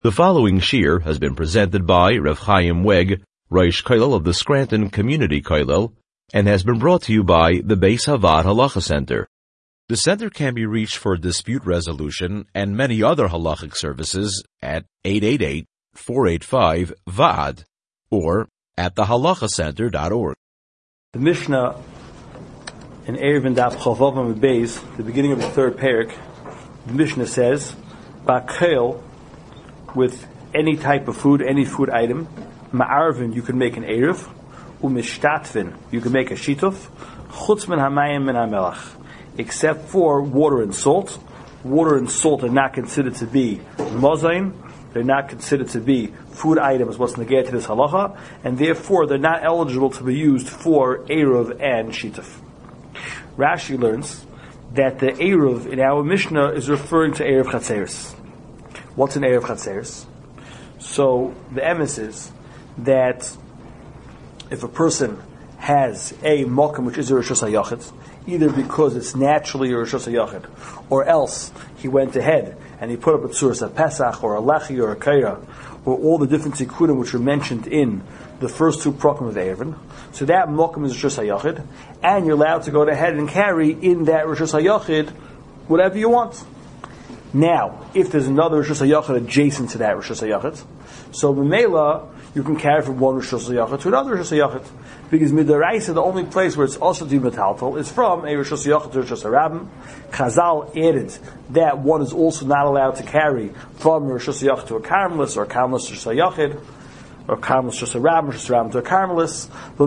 The following shir has been presented by Rav Chaim Weg, Rosh Kollel of the Scranton Community Kollel, and has been brought to you by the Beis Havad Halacha Center. The center can be reached for dispute resolution and many other halachic services at 888-485-VAD or at thehalachacenter.org. The Mishnah in Eruvin Daf Chavav Amud Beis, the beginning of the third parak, the Mishnah says, Ba'kel, with any type of food, any food item, Ma'arvin, you can make an Erev, Umishtatvin, you can make a Shituf, Chutz min hamayim min hamelach, except for water and salt. Water and salt are not considered to be mozain, they're not considered to be food items, what's negated to this halacha, and therefore they're not eligible to be used for Erev and Shituf. Rashi learns that the Erev in our Mishnah is referring to Erev Chatzeres. What's an Erev Chatzeres? So the emes is that if a person has a mokum which is a Rishus HaYachid, either because it's naturally a Rishus HaYachid, or else he went ahead and he put up a Tzuras HaPesach, or a Lechi, or a Kaira, or all the different Tikkunim which are mentioned in the first two Prakim of the Eruvin, so that mokum is Rishus HaYachid, and you're allowed to go ahead and carry in that Rishus HaYachid whatever you want. Now, if there's another Rishus HaYachid adjacent to that Rishus HaYachid, so B'meila, you can carry from one Rishus HaYachid to another Rishus HaYachid, because Midaraisa, the only place where it's also to be metaltal, is from a Rishus HaYachid to Rishus HaRabim. Chazal added that one is also not allowed to carry from a Rishus HaYachid to a Carmelis, or a Carmelis to Rishus HaYachid, or Carmelis to Rishus HaRabim, or Rishus HaRabim to a Carmelis,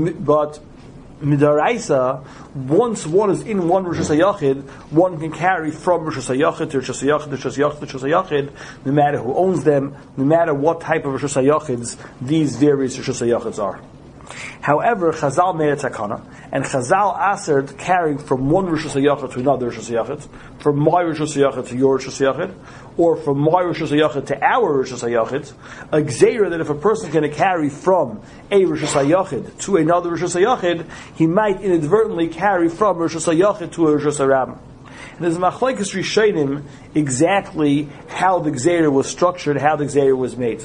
but Midaraisa, once one is in one Rishus HaYachid, one can carry from Rishus HaYachid to Rishus HaYachid to Rishus HaYachid to Rishus HaYachid, no matter who owns them, no matter what type of Rishus HaYachids these various Rishus HaYachids are. However, Chazal made a takana, and Chazal answered carrying from one Rishus HaYachid to another Rishus HaYachid, from my Rishus HaYachid to your Rishus HaYachid, or from my Rishus HaYachid to our Rishus HaYachid, a gzeira that if a person is going to carry from a Rishus HaYachid to another Rishus HaYachid, he might inadvertently carry from Rishus HaYachid to a Rishus HaRabim. And there's a machlokes rishonim exactly how the gzeira was structured, how the gzeira was made.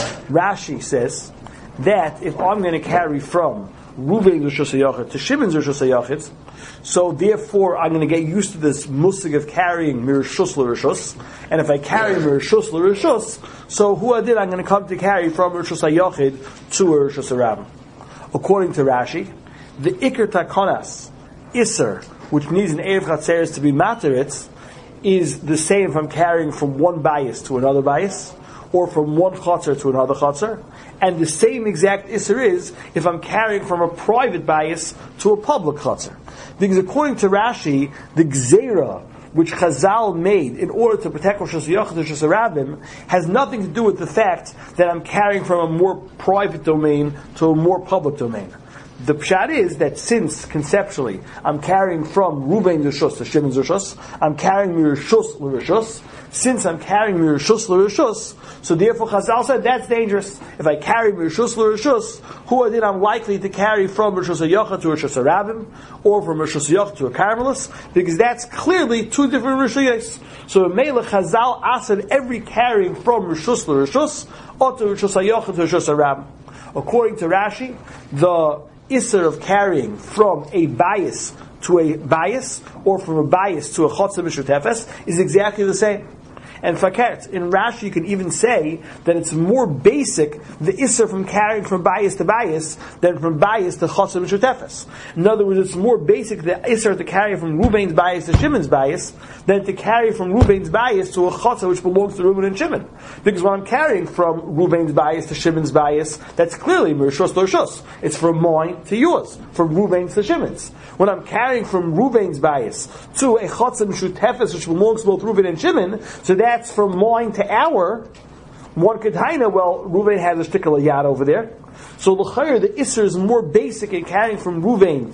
Rashi says that if I'm going to carry from Ruvain's Rishus HaYachid to Shimon's Rishus HaYachid, so therefore I'm going to get used to this musig of carrying Mirishus L'Rishus, and if I carry Mirishus L'Rishus, so who I did, I'm going to come to carry from Rishus HaYachid to a Rishus HaRabim. According to Rashi, the Iker Takonas, Isser, which needs an Erev Chatzeres to be materitz, is the same if I'm carrying from one bias to another bias, or from one chotzer to another chotzer, and the same exact isser is if I'm carrying from a private bias to a public chotzer. Because according to Rashi, the gzeira which Chazal made in order to protect Rishus HaYachid and Rishus HaRabim has nothing to do with the fact that I'm carrying from a more private domain to a more public domain. The pshat is that since, conceptually, I'm carrying from Ruvain Rishus to Shimon's Rishus, I'm carrying Mirishus L'Rishus. Since I'm carrying Mirishus L'Rishus, so therefore Chazal said that's dangerous. If I carry Mirishus L'Rishus, who I did I'm likely to carry from Rishus HaYachid to Rishus HaRabim, or from Rishus HaYachid to a Carmelis, because that's clearly two different Rishuyos. So in Mela Chazal asked every carrying from Rishus L'Rishus, or to Rishus HaYachid to Rishus HaRabim. According to Rashi, the Isser of carrying from a bias to a bias, or from a bias to a Chotzer Mishutefes, is exactly the same. And fakert, in Rashi you can even say that it's more basic, the Isser from carrying from bias to bias, than from bias to Chotzer Mishutefes. In other words, it's more basic, the Isser to carry from Ruvain's bias to Shimon's bias, than to carry from Ruvain's bias to a Chotzer which belongs to Reuben and Shimon. Because when I'm carrying from Ruvain's bias to Shimon's bias, that's clearly Mirishus L'Rishus. It's from mine to yours, from Ruvain's to Shimon's. When I'm carrying from Ruvain's bias to a Chotzer Mishutefes which belongs to both Reuben and Shimon, so that's from mine to our. One could haina, well, Ruvain has a shtickle yad over there. So l'chayr, the Isser is more basic in carrying from Ruvain's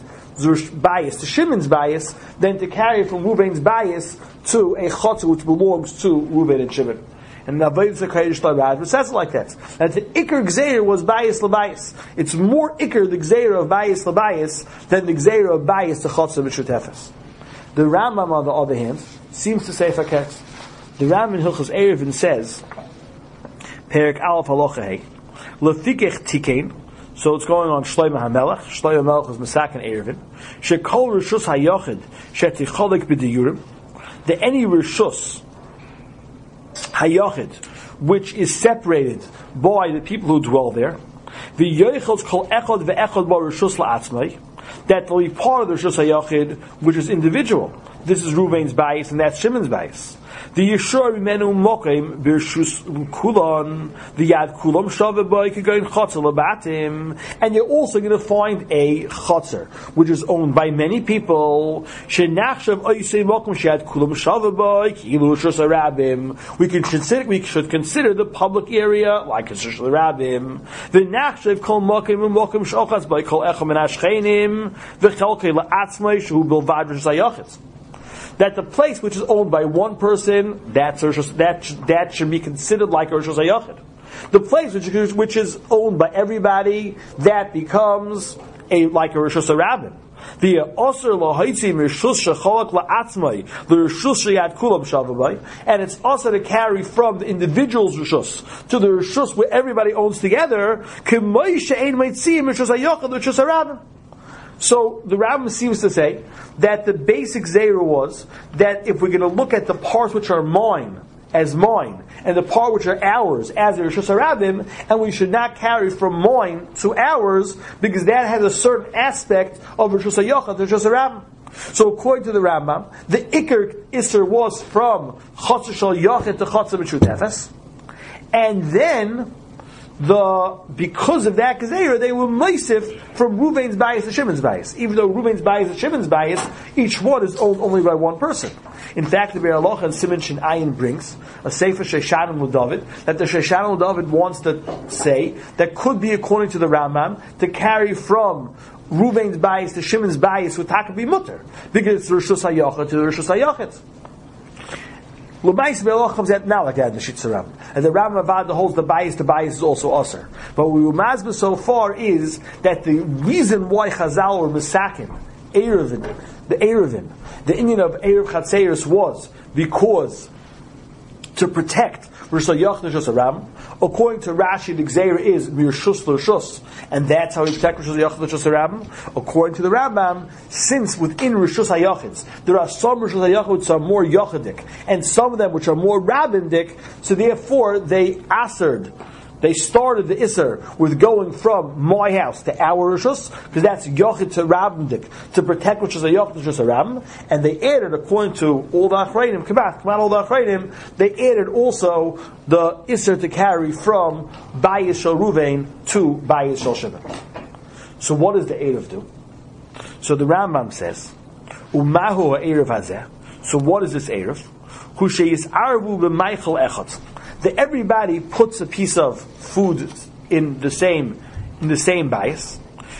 bias to Shimon's bias than to carry from Ruvain's bias to a chotzer which belongs to Reuven and Shimon. And the Avodah Zakaydish Larad says it like that. That the Iker Gzeir was bias labias. It's more Iker the Gzeir of bias labias than the Gzeir of bias to chotzer v'shutefes. The Rambam, on the other hand, seems to say faket. The Rambam in Hilchos Eruvin says Perik Aleph Halacha Hey. Lefikech Tikein. So it's going on Shlomo HaMelech. Shlomo HaMelech is Masakin Erevin. Shekol Rishus HaYachid Sheticholik B'diyurim. That any Rishus HaYachid which is separated by the people who dwell there. V'yoichel kol echad ve'echad ba Rishus la'atzmai. That will be part of the Rishus HaYachid which is individual. This is Ruvain's bias and that's Shimon's bias. The Yeshua Rimenu Mokim Birshus Kulon, the Yad Kulam Shavaboy Kagain Chotzer Labatim, and you're also going to find a Chotzer, which is owned by many people. Shenachshav Oysei Mokim Shad Kulam Shavaboy Kilu Shus Arabim. We should consider the public area like a Shus Arabim. The Nachshav Kol Mokim Mokim Shochas by Kol Echam and Ashchenim, the Chelke La'atzmai Shu Bilvad Rishus HaYachid. That the place which is owned by one person, that should be considered like a Rishus HaYachid. The place which is owned by everybody, that becomes like a Rishus HaRabim. The Osir Lahaitzi Rishus Shecholak La'atzmai, the Rishus Sheyad Kulam Shavabay, and it's also to carry from the individual's Rishus to the Rishus where everybody owns together. K'may she'ein meitzim Rishus HaYachid Rishus HaRabim. So the Rambam seems to say that the basic zera was that if we're going to look at the parts which are mine as mine and the part which are ours as the Rishus HaRabim, and we should not carry from mine to ours because that has a certain aspect of Rishus HaYachid, the Rishus HaRabim. So according to the Rambam, the Iker Isser was from Chotzer Shal Yachid to Chotzer B'Shutefes, and then because of that Gezerah, they were Meisif from Ruvain's bias to Shimon's bias. Even though Ruvain's bias and Shimon's bias, each one is owned only by one person. In fact, the Be'er Halacha and Siman Shin Ayin brings a Sefer Sheshanim L'David, that the Sheshanim L'David wants to say that could be according to the Rambam to carry from Ruvain's bias to Shimon's bias with Takabi Mutter, because it's the Rishus HaYachid to the Rishus HaYachid. L'mais Be'er comes out now like that in the Shitz Ram. And the Rambam Avad holds the bias is also Aser. But what we Umazba so far is that the reason why Chazal or Mesakim, the Indian of Erev Chatzeris was because to protect Rishus HaYachid Rishus HaRabim. According to Rashi, the Gzeira is Mirshus L'Rishus, and that's how we protect Rishus HaYachid Rishus HaRabim. According to the Rambam, since within Rishus HaYachids there are some Rishus HaYachid which are more Yachidik, and some of them which are more Rabindik, so therefore they started the Isser with going from my house to our Rishus, because that's Yochid to Rabindik, to protect which is a Yochid Rishus HaRabim, and they added, according to all the Achrayim, all the Achrayim, they added also the Isser to carry from Bayis Shal Ruvain to Bayis Shal Shimon. So what does the Erev do? So the Rambam says, Umahu Erev Hazeh. So what is this Erev? Hu sheyis arvu b'meichel echad. That everybody puts a piece of food in the same bias.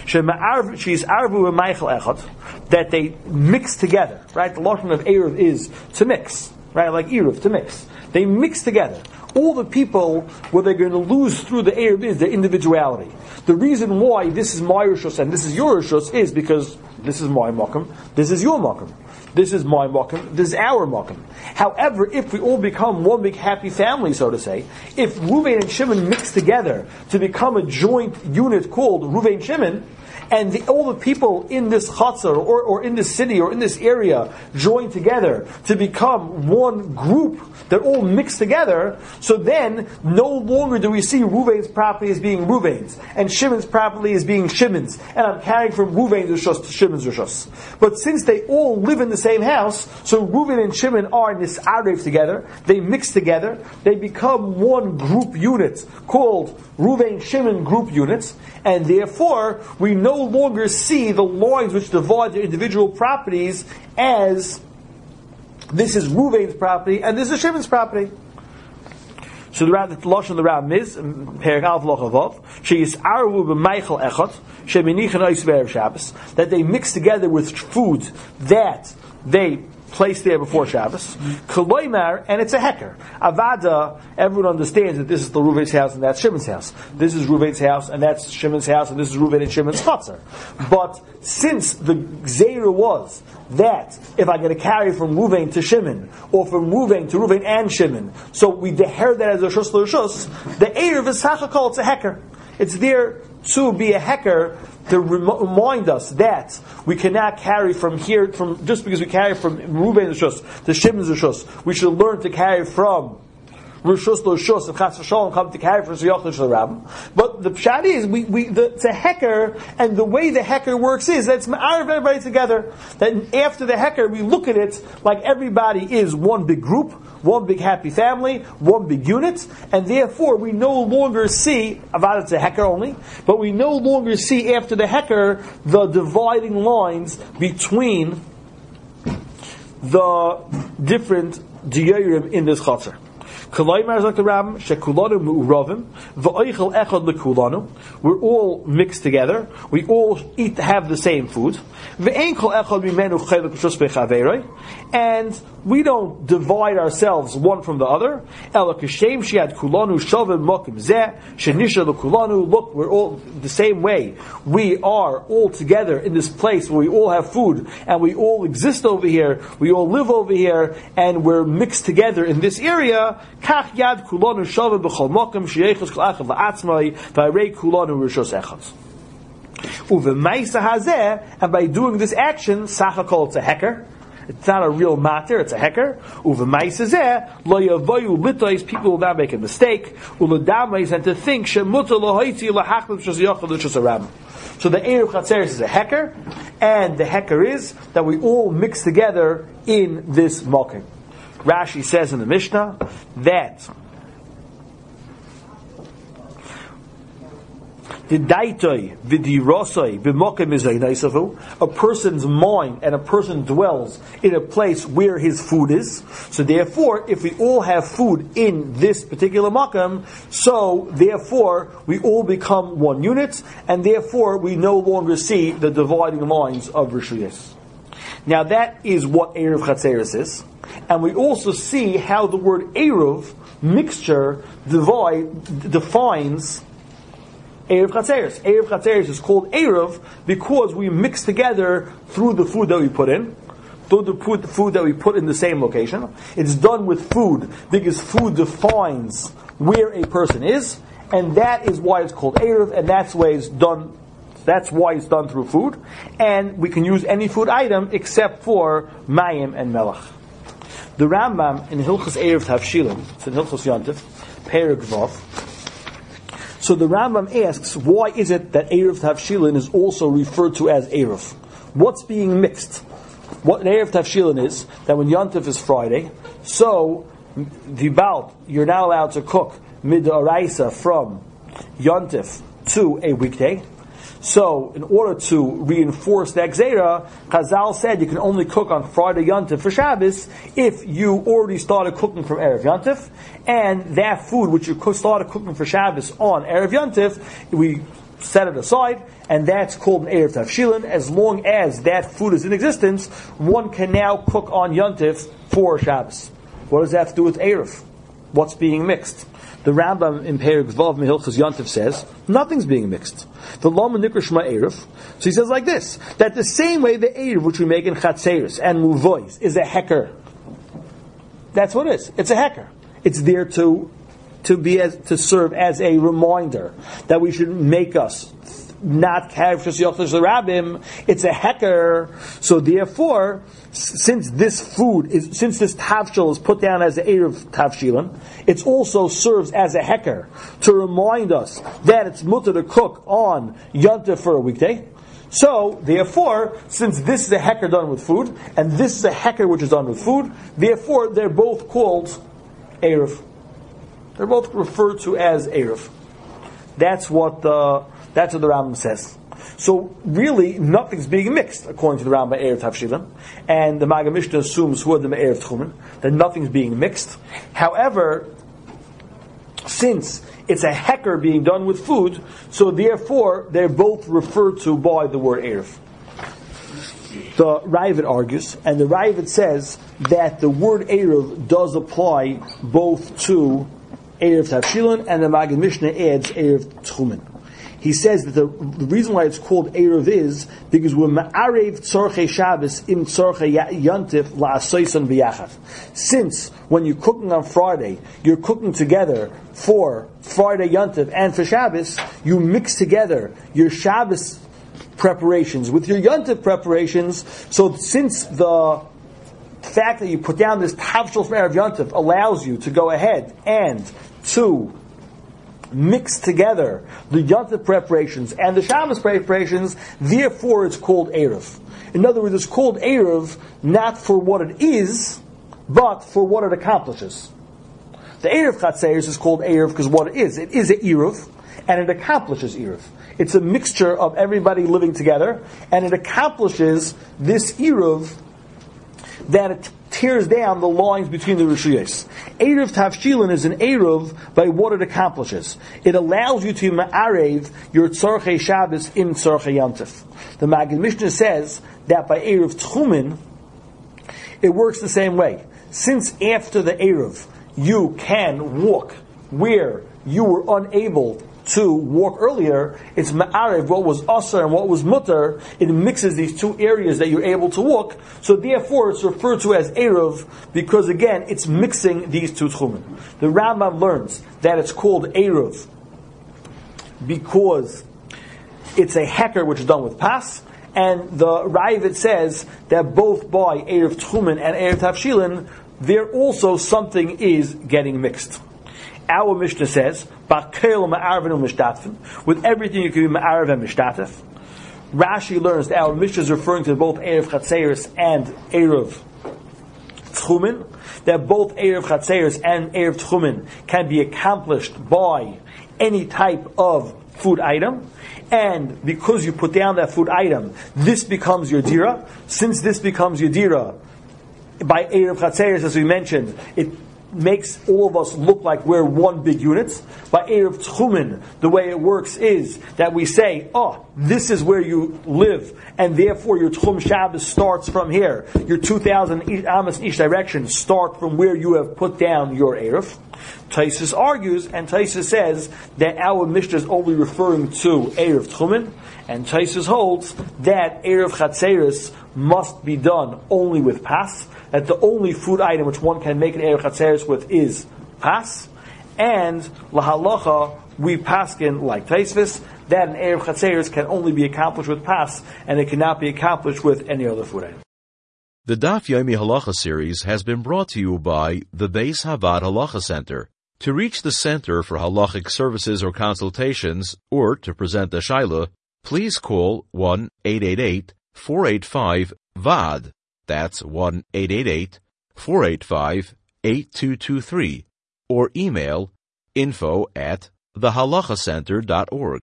That they mix together, right? The lashon of Erev is to mix, right? Like Erev, to mix. They mix together. All the people, what they're going to lose through the Erev is their individuality. The reason why this is my Rishus and this is your Rishus is because this is my Mokum, this is your Mokum. This is my Mokum, this is our Mokum. However, if we all become one big happy family, so to say, if Ruvain and Shimon mix together to become a joint unit called Ruvain Shimon, and all the people in this chatzar or in this city or in this area join together to become one group that all mix together, so then no longer do we see Ruvain's property as being Ruvain's and Shimon's property as being Shimon's, and I'm carrying from Ruvain's Rishus to Shimon's Rishus. But since they all live in the same house, so Ruvain and Shimon are nisarev together, they mix together, they become one group unit called Ruvain Shimon group units, and therefore we no longer see the lines which divide their individual properties as this is Ruvain's property and this is Shimon's property. So the lashon of the Ram is Perek Aleph Lochavav sheyisaru b'meichel echad sheminichan ois v'erev Shabbos, that they mix together with food that they placed there before Shabbos. Koloimar, and it's a heker. Avada, everyone understands that this is the Reuven's house and that's Shimon's house. This is Reuven's house and that's Shimon's house and this is Reuven and Shimon's chatzar. But since the Gzeira was that if I'm going to carry from Reuven to Shimon, or from Reuven to Reuven and Shimon, so we deher that as a Rishus l'Rishus, the Erev is Sachakol, it's a heker. It's there to be a heker to remind us that we cannot carry from here, from just because we carry from Reuven's Rishus to Shimon's Rishus, we should learn to carry from Rishus l'Rishus, if Chas v'Shalom come to carry from Sheyach l'Rabim. But the pshat is, it's a heker, and the way the heker works is that it's ma'ariv everybody together. That after the heker, we look at it like everybody is one big group, one big happy family, one big unit, and therefore we no longer see, about it's a heker only, but we no longer see after the heker the dividing lines between the different diyarim in this chatzar. We're all mixed together. We all have the same food. And we don't divide ourselves one from the other. Look, we're all the same way. We are all together in this place where we all have food and we all exist over here. We all live over here and we're mixed together in this area. And by doing this action, Sachakol, it's a heker. It's not a real matter, it's a heker. People will not make a mistake. And to think, so the Erev Chatzeres is a heker, and the heker is that we all mix together in this mokim. Rashi says in the Mishnah that a person's mind and a person dwells in a place where his food is. So therefore, if we all have food in this particular makam, so therefore we all become one unit, and therefore we no longer see the dividing lines of Rishuyos. Now that is what Erev Chatzeres is. And we also see how the word Erev, mixture, defines Erev Chatzeres. Erev Chatzeres is called Erev because we mix together through the food that we put in, through the food that we put in the same location. It's done with food because food defines where a person is, and that is why it's called Erev, and that's why it's done through food. And we can use any food item except for Mayim and Melach. The Rambam in Hilchos Erev Tavshilin, it's in Hilchos Yontif, Perek Vav. So the Rambam asks, why is it that Erev Tavshilin is also referred to as Erev? What's being mixed? What an Erev Tavshilin is, that when Yontif is Friday, so you're not allowed to cook Mid'Oraisa from Yontif to a weekday. So, in order to reinforce that Gzeira, Chazal said you can only cook on Friday Yontif for Shabbos if you already started cooking from Erev Yontif, and that food which you started cooking for Shabbos on Erev Yontif, we set it aside, and that's called an Erev Tavshilin. As long as that food is in existence, one can now cook on Yontif for Shabbos. What does that have to do with Erev? What's being mixed? The Rambam in Perek Vav Mehilchos Yontif says nothing's being mixed. The Lama Nikra Shema Erev. So he says like this: that the same way the Erev which we make in Chatzeres and Muvois is a heker. That's what it is. It's a heker. It's there to serve as a reminder that we should make us not carry for Sheyach l'Rabim. It's a heker. So therefore, since this tavshil is put down as the Erev Tavshilin, it also serves as a heker to remind us that it's mutter to cook on Yontif for a weekday. So, therefore, since this is a heker done with food, and this is a heker which is done with food, therefore they're both called Erev. They're both referred to as Erev. That's what the Rambam says. So really, nothing's being mixed according to the Rambam Erev Tavshilin, and the Maggid Mishnah assumes who are the Erev Tchumen, that nothing's being mixed. However, since it's a heker being done with food, so therefore they're both referred to by the word Erev. the Ravid argues, and the Ravid says that the word Erev does apply both to Erev Tavshilin, and the Maggid Mishnah adds Erev Tchumen. He says that the reason why it's called Erev is because we're Ma'arev Tzorchei Shabbos im Tzorchei Yantif La'asoyson B'yachad. Since when you're cooking on Friday, you're cooking together for Friday Yantif and for Shabbos, you mix together your Shabbos preparations with your Yantif preparations. So since the fact that you put down this Tavshil from Erev Yantif allows you to go ahead and to mix together the Yantif preparations and the Shabbos preparations, therefore it's called Erev. In other words, it's called Erev not for what it is, but for what it accomplishes. The Erev Chatzeres is called Erev because what it is an Erev, and it accomplishes Erev. It's a mixture of everybody living together, and it accomplishes this Erev that it tears down the lines between the Rishuyos. Erev Tavshilin is an Erev by what it accomplishes. It allows you to ma'arev your Tzorchei Shabbos in Tzorchei Yantif. The Maggid Mishnah says that by Erev Tchumen, it works the same way. Since after the Erev, you can walk where you were unable to walk earlier, it's ma'arev what was asar and what was mutar. It mixes these two areas that you're able to walk. So therefore, it's referred to as erev because again, it's mixing these two tchumen. The Rambam learns that it's called erev because it's a heker which is done with pas, and the Ravid says that both by erev tchumen and erev tavshilin, there also something is getting mixed. Our Mishnah says, with everything you can be ma'arv and mishtatef. Rashi learns that our Mishnah is referring to both Erev Chatzeres and Erev Tchumen, that both Erev Chatzeres and Erev Tchumen can be accomplished by any type of food item, and because you put down that food item, this becomes your dira. Since this becomes your dira, by Erev Chatzeres, as we mentioned, it makes all of us look like we're one big unit. By Erev Tchumen, the way it works is that we say, oh, this is where you live, and therefore your Tchum Shabbos starts from here. Your 2,000 Amos in each direction start from where you have put down your Erev. Taisus argues, and Taisus says that our Mishnah is only referring to Erev Tchumen, and Taisus holds that Erev Chatzeres must be done only with pas, that the only food item which one can make an Erev Chatzeres with is pas, and lahalacha we paskin like Taisvis that an Erev Chatzeres can only be accomplished with pas, and it cannot be accomplished with any other food item. The Daf Yomi Halacha series has been brought to you by the Beis Havad Halacha Center. To reach the Center for Halachic Services or Consultations, or to present a Shaila, please call 1-888-485-VAD. That's 1-888-485-8223. Or email info@thehalachacenter.org.